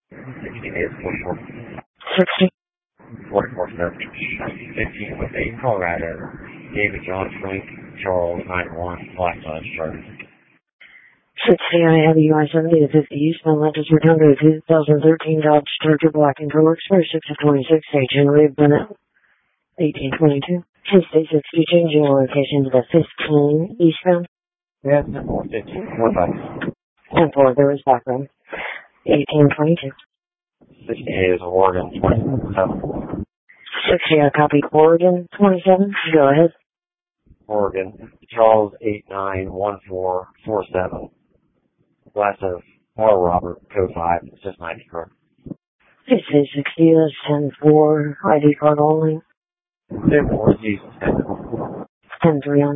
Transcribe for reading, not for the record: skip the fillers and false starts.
It's 44. 60. 44 15 with 8 Colorado. David John Frank Charles 91 Black Dodge Charlie. 60, I have UI-70 to 50 East, Atlantis return to 2013 Dodge Charger Black and Color Express 6 of 26, H. Henry Bennett, 1822. K-State 60, changing location to the 15 eastbound. Yeah, 15. What back? 10-4, there is background. 1822. 60 is Oregon 27. 60, I copy Oregon 27. Go ahead. Oregon Charles 891447. Glass of Paul Robert Code 5. It's just 90 correct. K-State 60, that's 10-4, ID card only. 10-4 Jesus. 10-3 on.